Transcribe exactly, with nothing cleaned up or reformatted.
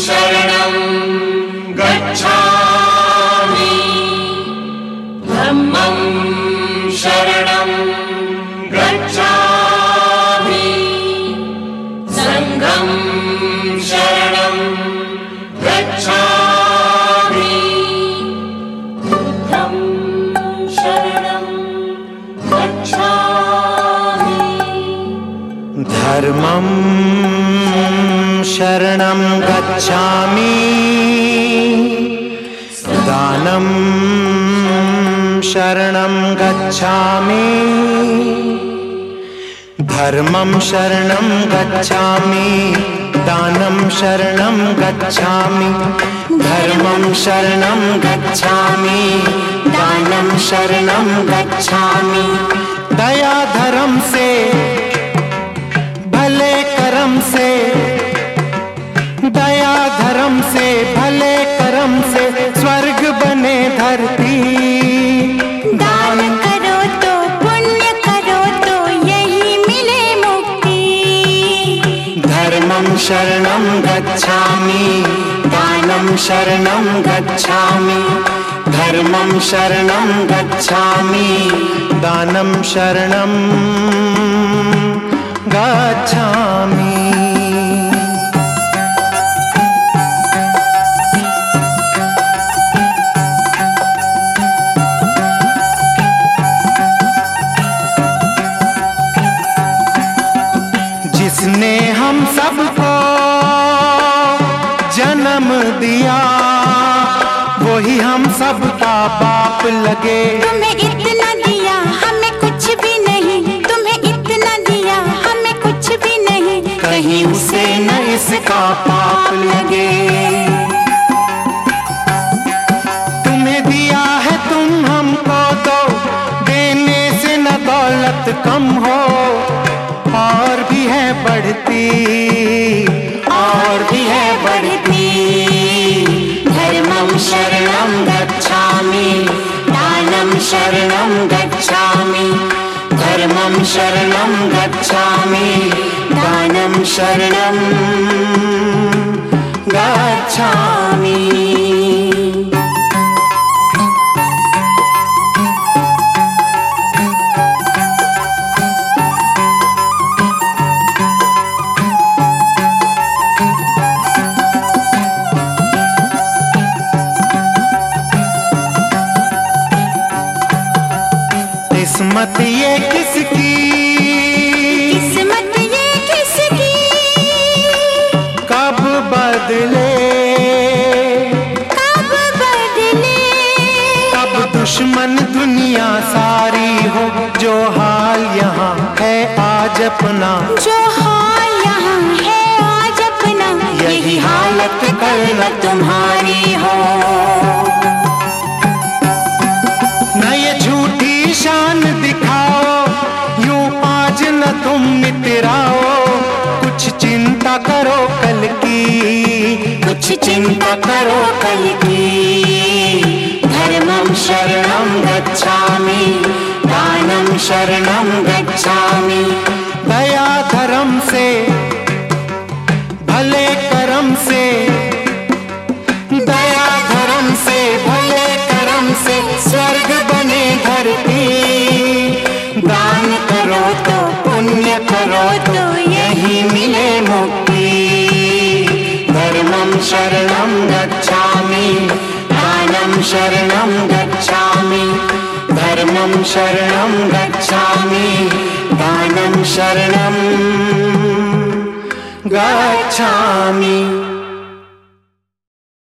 शरणं गच्छामि धम्मं शरणं गच्छामि संघं शरणं गच्छामि बुद्धं शरणं गच्छामि धर्मं शरणं गच्छामि दानं शरणं गच्छामि धर्मं शरणं गच्छामि दानं शरणं गच्छामि धर्मं शरणं गच्छामि दानं शरणं गच्छामि दया धर्म से भले कर्म से दया धर्म से भले कर्म से स्वर्ग बने धरती दान करो तो पुण्य करो तो यही मिले मुक्ति धर्मं शरणं गच्छामि दानं शरणं गच्छामि धर्मं शरणं गच्छामि दानं शरणं गच्छामि जिसने हम सबको जन्म दिया वही हम सबका बाप लगे तुम्हें इतना दिया हमें कुछ भी नहीं तुम्हें इतना दिया हमें कुछ भी नहीं कहीं उसे न इसका पाप लगे तुम्हें दिया है तुम हमको दो देने से न दौलत कम हो और भी है बढ़ती और भी है बढ़ती धर्मं शरणं गच्छामि दानं शरणं गच्छामि धर्मं शरणं गच्छामि दानं शरणं गच्छामि किस्मत ये किसकी किस्मत ये किसकी कब बदले कब बदले कब दुश्मन दुनिया सारी हो जो हाल यहाँ है आज अपना जो हाल यहाँ है आज अपना यही हालत कल न तुम्हारी हो न ये झूठी शान दिखाओ यूं आज न तुम मितराओ कुछ चिंता करो कल की कुछ चिंता करो कल की धर्मं शरणं गच्छामि दानं शरणं गच्छामि दया धर्म से भले कर्म से दया धर्म से भले कर्म से स्वर्ग बने धरती दान करो तो पुण्य करो तो यही मिले मुक्ति धर्मं शरणं गच्छामि दानं शरणं गच्छामि धर्मं शरणं गच्छामि दानं शरणं गच्छामि।